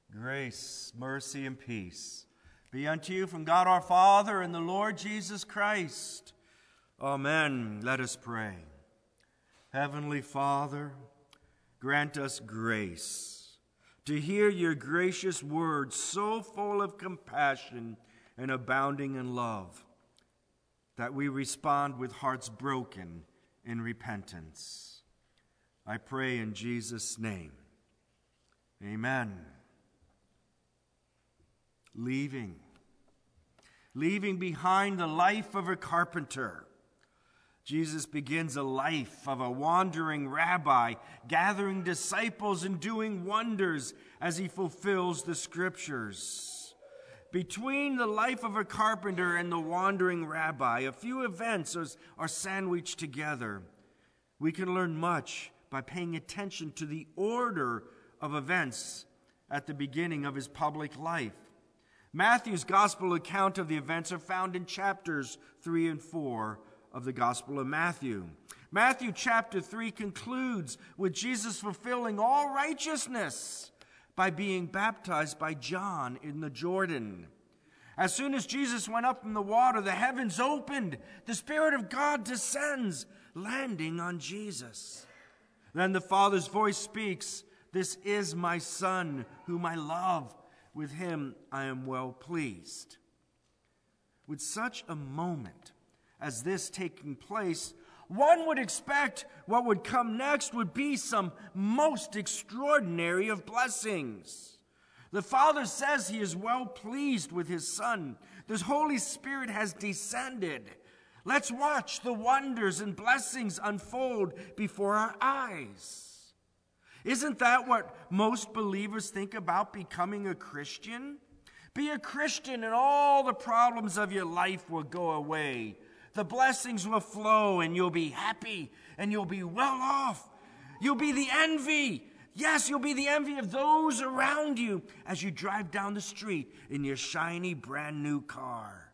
Grace, mercy, and peace be unto you from God our Father and the Lord Jesus Christ. Amen. Let us pray. Heavenly Father, grant us grace to hear your gracious words so full of compassion and abounding in love that we respond with hearts broken in repentance. I pray in Jesus' name. Amen. Leaving behind the life of a carpenter, Jesus begins a life of a wandering rabbi, gathering disciples and doing wonders as he fulfills the scriptures. Between the life of a carpenter and the wandering rabbi, a few events are sandwiched together. We can learn much by paying attention to the order of events at the beginning of his public life. Matthew's gospel account of the events are found in chapters 3 and 4 of the Gospel of Matthew. Matthew chapter 3 concludes with Jesus fulfilling all righteousness by being baptized by John in the Jordan. As soon as Jesus went up in the water, the heavens opened. The Spirit of God descends, landing on Jesus. Then the Father's voice speaks, "This is my Son, whom I love. With him I am well pleased." With such a moment as this taking place, one would expect what would come next would be some most extraordinary of blessings. The Father says he is well pleased with his Son. The Holy Spirit has descended. Let's watch the wonders and blessings unfold before our eyes. Isn't that what most believers think about becoming a Christian? Be a Christian and all the problems of your life will go away. The blessings will flow and you'll be happy and you'll be well off. You'll be the envy. Yes, you'll be the envy of those around you as you drive down the street in your shiny brand new car.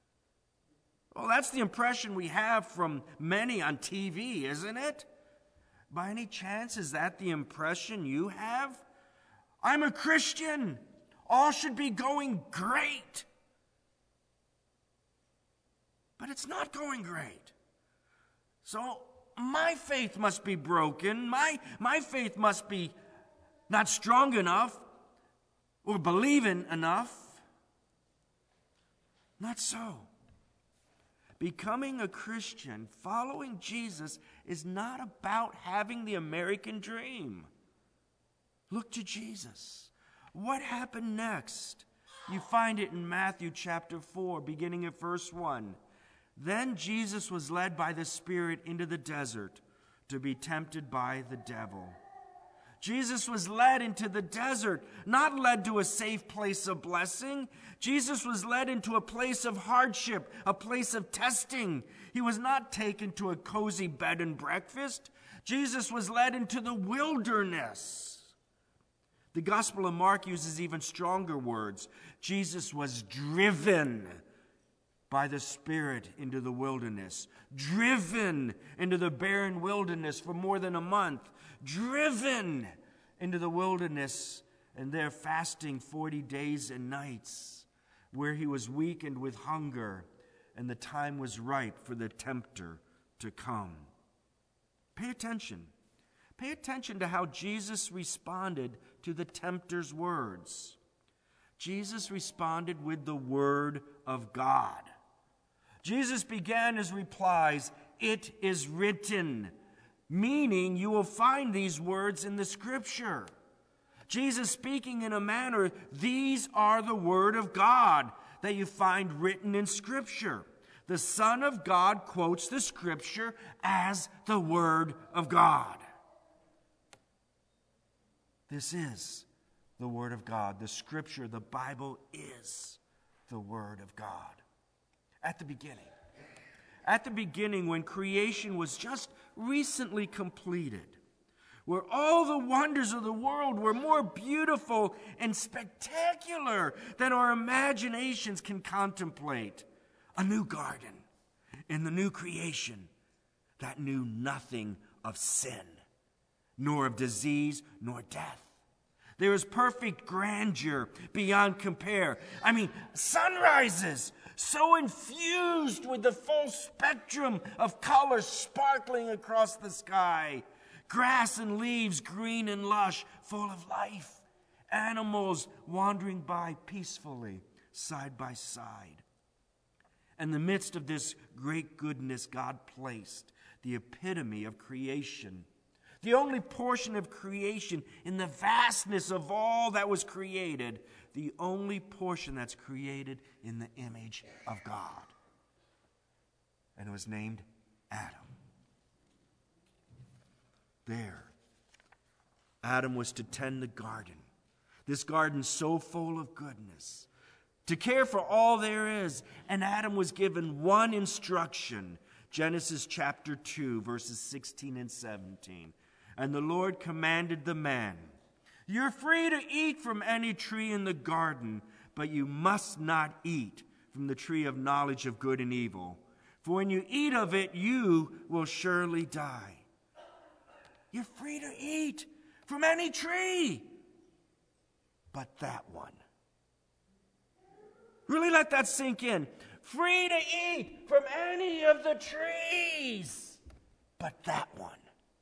Well, that's the impression we have from many on TV, isn't it? By any chance, is that the impression you have? I'm a Christian. All should be going great. But it's not going great. So my faith must be broken. My faith must be not strong enough or believing enough. Not so. Becoming a Christian, following Jesus, is not about having the American dream. Look to Jesus. What happened next? You find it in Matthew chapter 4, beginning at verse 1. Then Jesus was led by the Spirit into the desert to be tempted by the devil. Jesus was led into the desert, not led to a safe place of blessing. Jesus was led into a place of hardship, a place of testing. He was not taken to a cozy bed and breakfast. Jesus was led into the wilderness. The Gospel of Mark uses even stronger words. Jesus was driven by the Spirit into the wilderness, driven into the barren wilderness for more than a month, driven into the wilderness, and there fasting 40 days and nights, where he was weakened with hunger, and the time was ripe for the tempter to come. Pay attention. Pay attention to how Jesus responded to the tempter's words. Jesus responded with the Word of God. Jesus began his replies, "It is written," meaning you will find these words in the Scripture. Jesus speaking in a manner, these are the Word of God that you find written in Scripture. The Son of God quotes the Scripture as the Word of God. This is the Word of God. The Scripture, the Bible, is the Word of God. At the beginning, when creation was just recently completed, where all the wonders of the world were more beautiful and spectacular than our imaginations can contemplate, a new garden in the new creation that knew nothing of sin, nor of disease, nor death. There is perfect grandeur beyond compare. I mean, sunrises so infused with the full spectrum of color sparkling across the sky. Grass and leaves green and lush, full of life. Animals wandering by peacefully, side by side. In the midst of this great goodness, God placed the epitome of creation. The only portion of creation in the vastness of all that was created, the only portion that's created in the image of God. And it was named Adam. There, Adam was to tend the garden. This garden so full of goodness. To care for all there is. And Adam was given one instruction. Genesis chapter 2, verses 16 and 17. And the Lord commanded the man, "You're free to eat from any tree in the garden, but you must not eat from the tree of knowledge of good and evil. For when you eat of it, you will surely die." You're free to eat from any tree, but that one. Really let that sink in. Free to eat from any of the trees, but that one.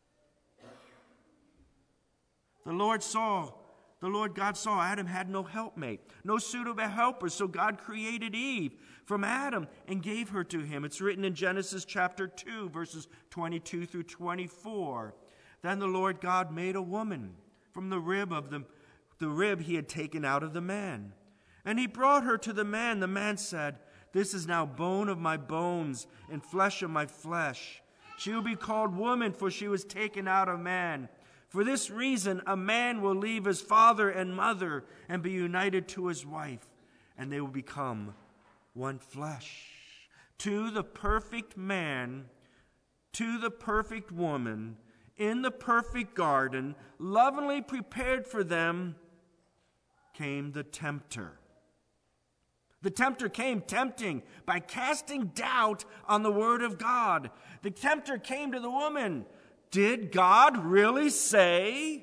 The Lord God saw Adam had no helpmate, no suitable helper, so God created Eve from Adam and gave her to him. It's written in Genesis chapter 2, verses 22 through 24. Then the Lord God made a woman from the rib he had taken out of the man. And he brought her to the man. The man said, "This is now bone of my bones and flesh of my flesh. She will be called woman, for she was taken out of man. For this reason, a man will leave his father and mother and be united to his wife, and they will become one flesh." To the perfect man, to the perfect woman, in the perfect garden, lovingly prepared for them, came the tempter. The tempter came tempting by casting doubt on the word of God. The tempter came to the woman. Did God really say?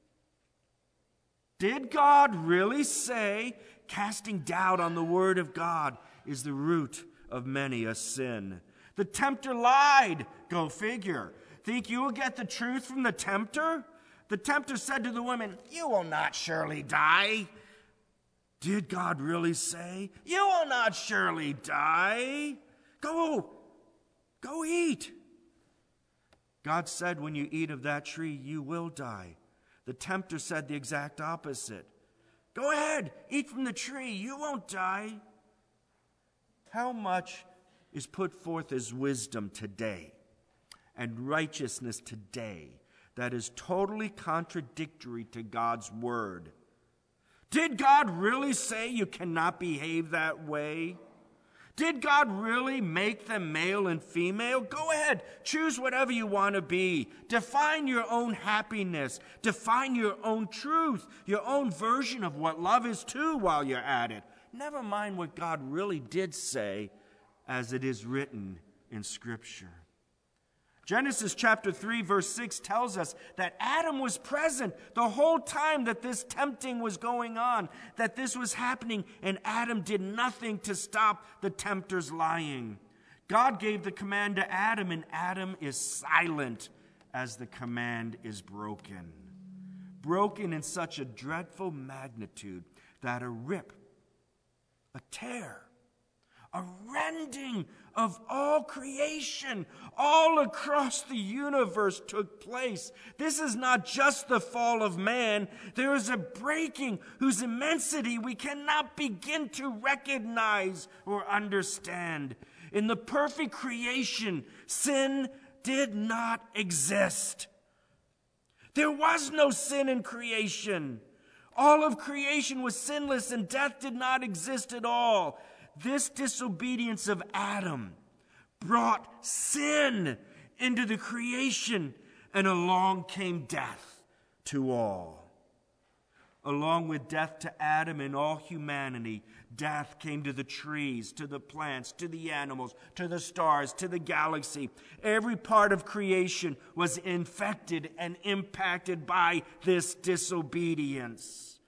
Did God really say? Casting doubt on the word of God is the root of many a sin. The tempter lied. Go figure. Think you will get the truth from the tempter? The tempter said to the woman, "You will not surely die." Did God really say, "You will not surely die"? Go eat. God said, "When you eat of that tree, you will die." The tempter said the exact opposite. Go ahead, eat from the tree, you won't die. How much is put forth as wisdom today and righteousness today that is totally contradictory to God's word? Did God really say you cannot behave that way? Did God really make them male and female? Go ahead, choose whatever you want to be. Define your own happiness. Define your own truth, your own version of what love is too while you're at it. Never mind what God really did say as it is written in Scripture. Genesis chapter 3, verse 6 tells us that Adam was present the whole time that this tempting was going on, that this was happening, and Adam did nothing to stop the tempter's lying. God gave the command to Adam, and Adam is silent as the command is broken. Broken in such a dreadful magnitude that a rip, a tear, a rending of all creation all across the universe took place. This is not just the fall of man. There is a breaking whose immensity we cannot begin to recognize or understand. In the perfect creation, sin did not exist. There was no sin in creation. All of creation was sinless and death did not exist at all. This disobedience of Adam brought sin into the creation, and along came death to all. Along with death to Adam and all humanity, death came to the trees, to the plants, to the animals, to the stars, to the galaxy. Every part of creation was infected and impacted by this disobedience.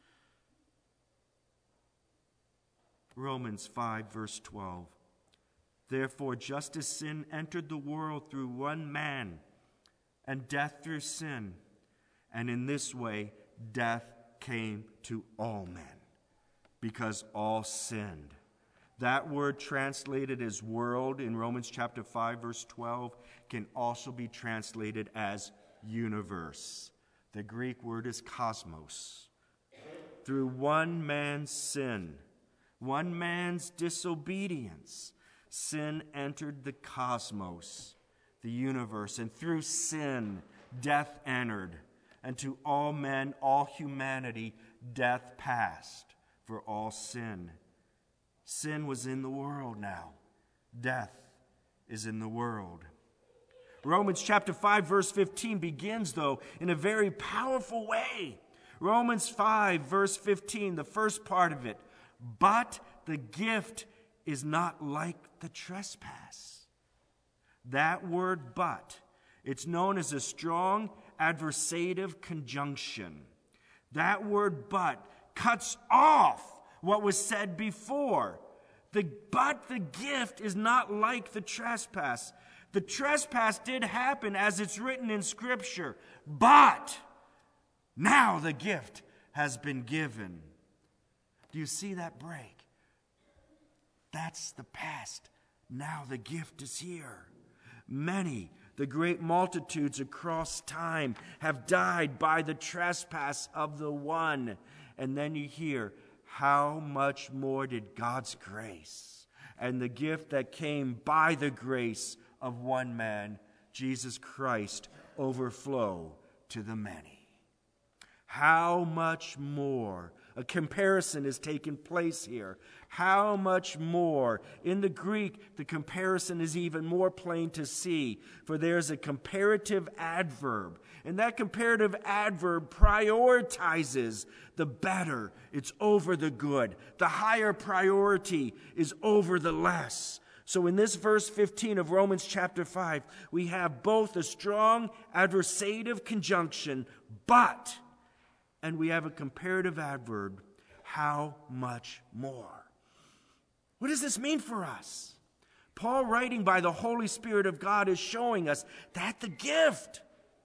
Romans 5, verse 12. Therefore, just as sin entered the world through one man, and death through sin, and in this way death came to all men, because all sinned. That word translated as world in Romans chapter 5, verse 12, can also be translated as universe. The Greek word is cosmos. Through one man's sin, one man's disobedience, sin entered the cosmos, the universe, and through sin, death entered. And to all men, all humanity, death passed for all sin. Sin was in the world now. Death is in the world. Romans chapter 5, verse 15 begins, though, in a very powerful way. Romans 5, verse 15, the first part of it. But the gift is not like the trespass. That word but, it's known as a strong adversative conjunction. That word but cuts off what was said before. But the gift is not like the trespass. The trespass did happen as it's written in Scripture, but now the gift has been given. Do you see that break? That's the past. Now the gift is here. Many, the great multitudes across time, have died by the trespass of the one. And then you hear, how much more did God's grace and the gift that came by the grace of one man, Jesus Christ, overflow to the many? How much more? A comparison is taking place here. How much more? In the Greek, the comparison is even more plain to see, for there's a comparative adverb. And that comparative adverb prioritizes the better. It's over the good. The higher priority is over the less. So in this verse 15 of Romans chapter 5, we have both a strong adversative conjunction, but, and we have a comparative adverb, how much more? What does this mean for us? Paul, writing by the Holy Spirit of God, is showing us that the gift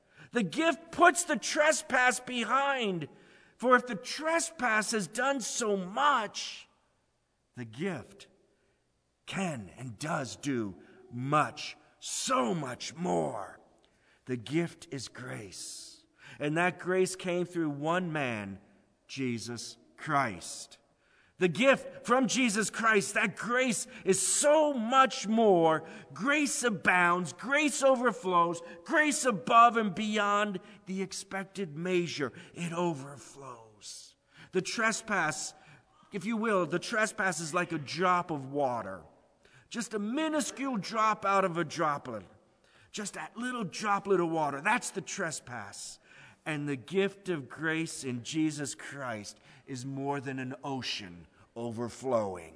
puts the trespass behind. For if the trespass has done so much, the gift can and does do much, so much more. The gift is grace. And that grace came through one man, Jesus Christ. The gift from Jesus Christ, that grace is so much more. Grace abounds, grace overflows, grace above and beyond the expected measure. It overflows. The trespass, if you will, the trespass is like a drop of water. Just a minuscule drop out of a droplet. Just that little droplet of water. That's the trespass. And the gift of grace in Jesus Christ is more than an ocean overflowing.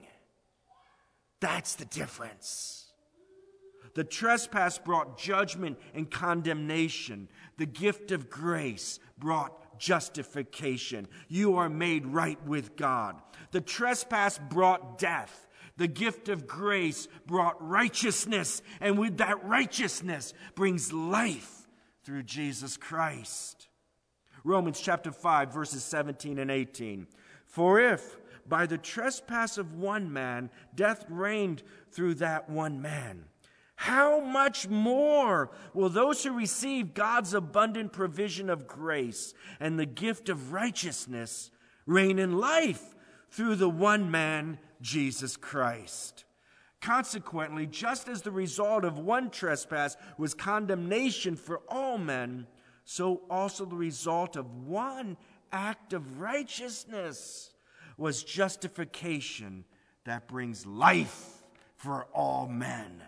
That's the difference. The trespass brought judgment and condemnation. The gift of grace brought justification. You are made right with God. The trespass brought death. The gift of grace brought righteousness. And with that righteousness brings life through Jesus Christ. Romans chapter 5, verses 17 and 18. For if by the trespass of one man death reigned through that one man, how much more will those who receive God's abundant provision of grace and the gift of righteousness reign in life through the one man, Jesus Christ? Consequently, just as the result of one trespass was condemnation for all men, so also the result of one act of righteousness was justification that brings life for all men.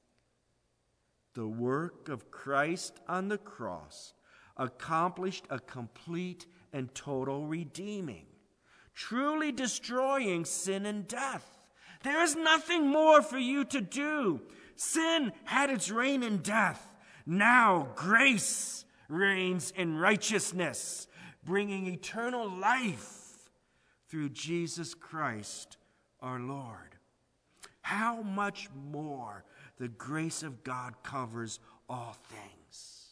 The work of Christ on the cross accomplished a complete and total redeeming, truly destroying sin and death. There is nothing more for you to do. Sin had its reign in death. Now grace reigns in righteousness, bringing eternal life through Jesus Christ our Lord. How much more the grace of God covers all things.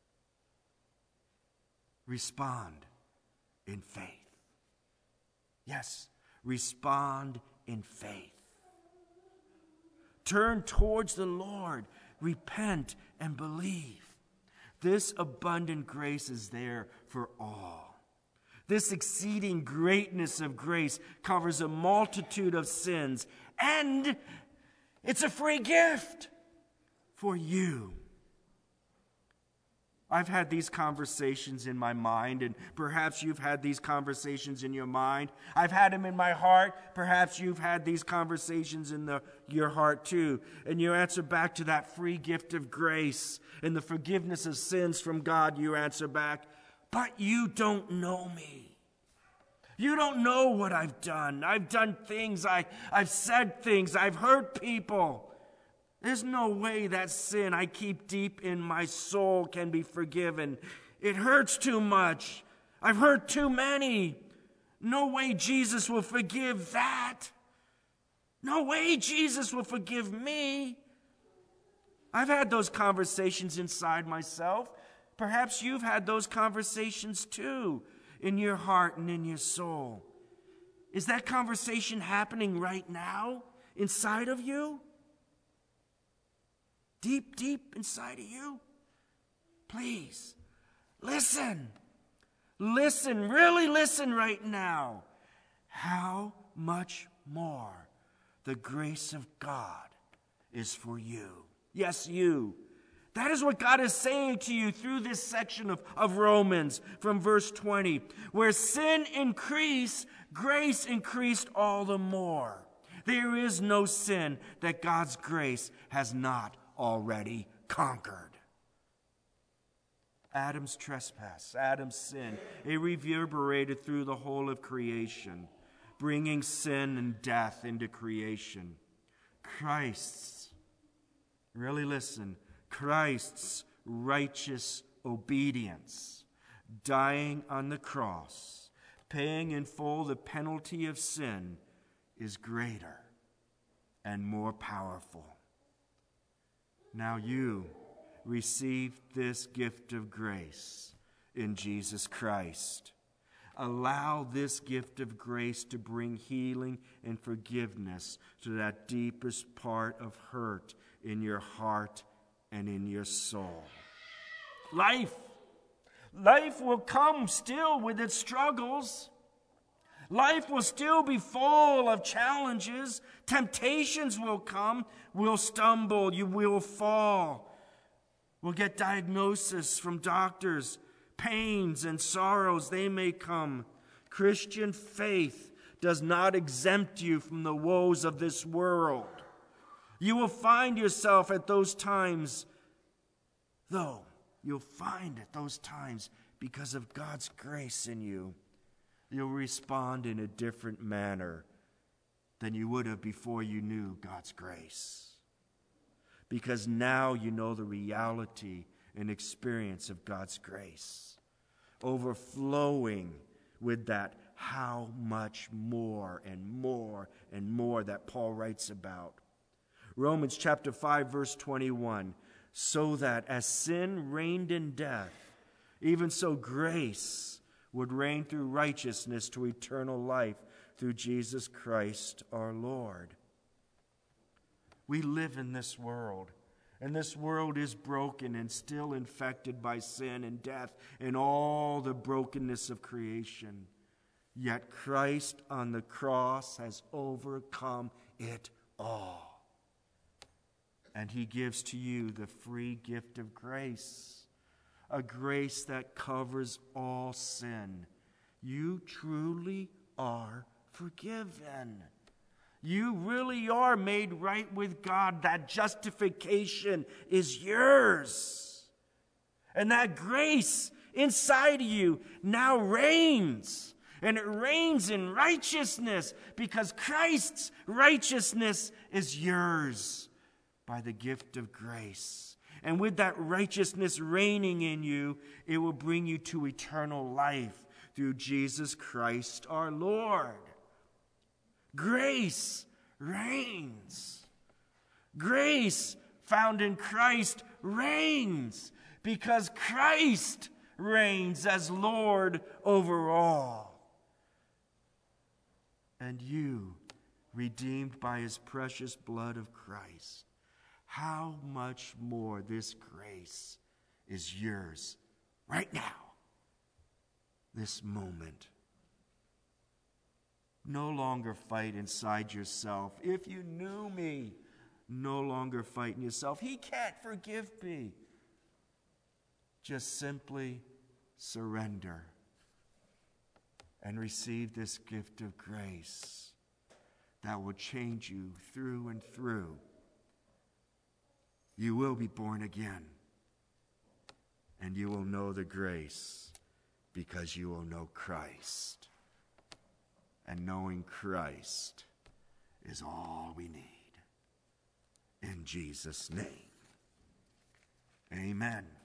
Respond in faith. Yes, respond in faith. Turn towards the Lord, repent and believe. This abundant grace is there for all. This exceeding greatness of grace covers a multitude of sins, and it's a free gift for you. I've had these conversations in my mind, and perhaps you've had these conversations in your mind. I've had them in my heart. Perhaps you've had these conversations in your heart too. And you answer back to that free gift of grace and the forgiveness of sins from God. You answer back, but you don't know me. You don't know what I've done. I've done things. I've said things. I've hurt people. There's no way that sin I keep deep in my soul can be forgiven. It hurts too much. I've hurt too many. No way Jesus will forgive that. No way Jesus will forgive me. I've had those conversations inside myself. Perhaps you've had those conversations too, in your heart and in your soul. Is that conversation happening right now inside of you? Deep, deep inside of you? Please, listen. Listen, really listen right now. How much more the grace of God is for you. Yes, you. That is what God is saying to you through this section of Romans from verse 20. Where sin increased, grace increased all the more. There is no sin that God's grace has not already conquered. Adam's trespass, Adam's sin, it reverberated through the whole of creation, bringing sin and death into creation. Christ's, really listen, Christ's righteous obedience, dying on the cross, paying in full the penalty of sin, is greater and more powerful. Now you receive this gift of grace in Jesus Christ. Allow this gift of grace to bring healing and forgiveness to that deepest part of hurt in your heart and in your soul. Life will come still with its struggles. Life will still be full of challenges. Temptations will come. We'll stumble. You will fall. We'll get diagnosis from doctors. Pains and sorrows, they may come. Christian faith does not exempt you from the woes of this world. You will find yourself at those times, though, you'll find at those times, because of God's grace in you, you'll respond in a different manner than you would have before you knew God's grace. Because now you know the reality and experience of God's grace, overflowing with that how much more and more and more that Paul writes about. Romans chapter 5, verse 21, so that as sin reigned in death, even so grace would reign through righteousness to eternal life through Jesus Christ our Lord. We live in this world, and this world is broken and still infected by sin and death and all the brokenness of creation. Yet Christ on the cross has overcome it all. And he gives to you the free gift of grace, a grace that covers all sin. You truly are forgiven. You really are made right with God. That justification is yours. And that grace inside of you now reigns. And it reigns in righteousness because Christ's righteousness is yours by the gift of grace. And with that righteousness reigning in you, it will bring you to eternal life through Jesus Christ our Lord. Grace reigns. Grace found in Christ reigns because Christ reigns as Lord over all. And you, redeemed by his precious blood of Christ, how much more this grace is yours right now, this moment. No longer fight inside yourself. If you knew me, no longer fight in yourself. He can't forgive me. Just simply surrender and receive this gift of grace that will change you through and through. You will be born again, and you will know the grace because you will know Christ. And knowing Christ is all we need. In Jesus' name, amen.